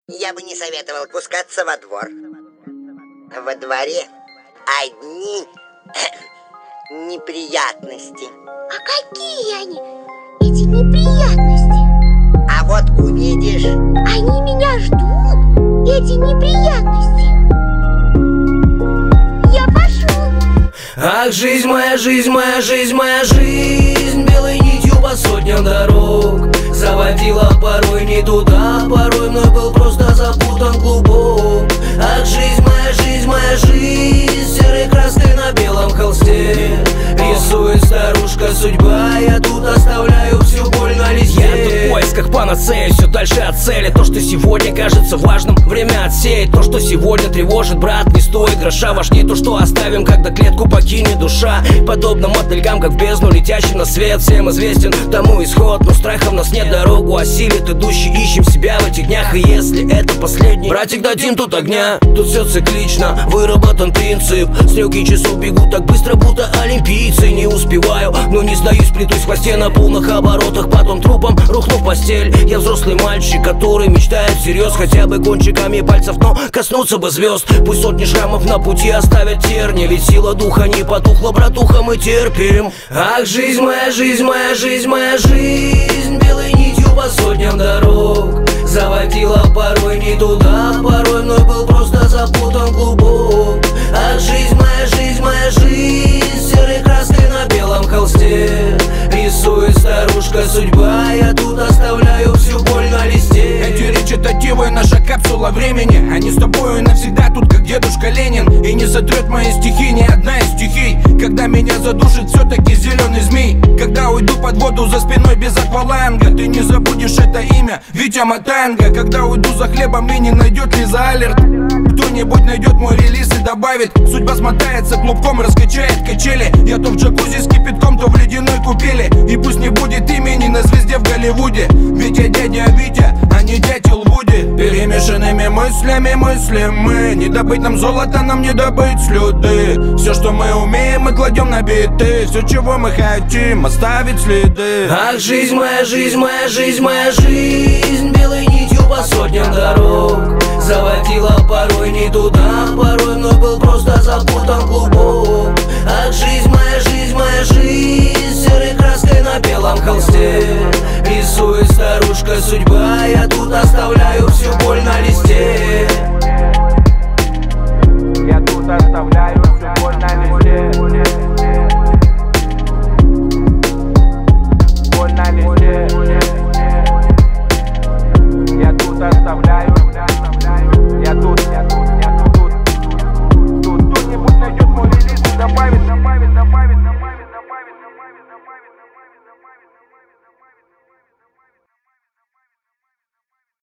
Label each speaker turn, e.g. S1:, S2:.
S1: Я бы не советовал пускаться во двор. Во дворе одни неприятности.
S2: А какие они, эти неприятности?
S1: А вот увидишь.
S2: Они меня ждут, эти неприятности. Я пошел.
S3: Ах, жизнь моя, жизнь моя, жизнь моя, жизнь белой нитью по сотням дорог заводила порой не туда, порой мной был просто запутан клубок. Ах, жизнь моя, жизнь моя, жизнь серой краской на белом холсте рисует старушка судьба, я тут оставляю всю боль на листе. Я тут в поисках панацеи, все дальше от цели. То, что сегодня кажется важным, время отсеять. То, что сегодня тревожит, брат, не стоит гроша. Важнее то, что оставим, когда клетку покинет душа. Подобно мотылькам, как в бездну, летящим на свет. Всем известен тому исход, но страхом нас нет, дорогу осилит идущий. Ищем себя в этих днях, и если это последний, братик, дадим тут огня. Тут все циклично, выработан принцип. Стрелки часов бегут так быстро, будто олимпийцы. Не успеваю, но не сдаюсь, плетусь в хвосте на полных оборотах. Потом трупом рухну в постель. Я взрослый мальчик, который мечтает всерьез хотя бы кончиками пальцев, но коснуться бы звезд. Пусть сотни шрамов на пути оставят терни, ведь сила духа не потухла, братуха, мы терпим. Ах, жизнь моя, жизнь моя, жизнь моя, жизнь белой нитью по сотням дорог заводила порой не туда, порой мной был просто запутан клубок. Ах, жизнь моя, жизнь моя, жизнь серой краской на белом холсте рисует старушка судьба, я тут оставляю всю боль на листе.
S4: Эти речитативы, наша капсула времени, они с тобою навсегда тут, как дедушка Ленин. И не сотрет мои стихи ни одна из стихий. Когда меня задушит все-таки зеленый змей, когда уйду под воду за спиной без акваланга, ты не забудешь это имя, Витя Матанга. Когда уйду за хлебом и не найдет ли за алерт, кто-нибудь найдет мой релиз и добавит. Судьба смотается клубком, раскачает качели. Я то в джакузи с кипятком, то в ледяной купели. И пусть не будет имени на звезде в Голливуде, ведь я дядя Витя, а не дятел Вуди. Перемешанными мыслями мыслим мы. Не добыть нам золото, нам не добыть слюды. Все, что мы умеем, мы кладем на биты. Все, чего мы хотим, оставить следы.
S3: Ах, жизнь моя, жизнь моя, жизнь моя, жизнь белой нитью по сотням дорог заводила порой не туда, порой мной был просто запутан клубок. Ах, жизнь моя, жизнь серой краской на белом холсте рисует старушка судьба.